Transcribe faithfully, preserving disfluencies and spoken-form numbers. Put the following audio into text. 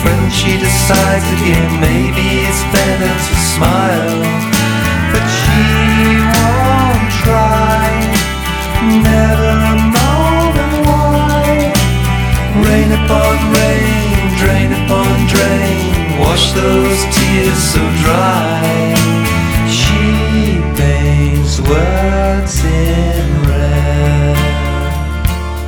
when she decides again, maybe it's better to smile. But she won't try, never knowing why. Rain upon rain, drain upon drain, wash those tears so dry. She paints well.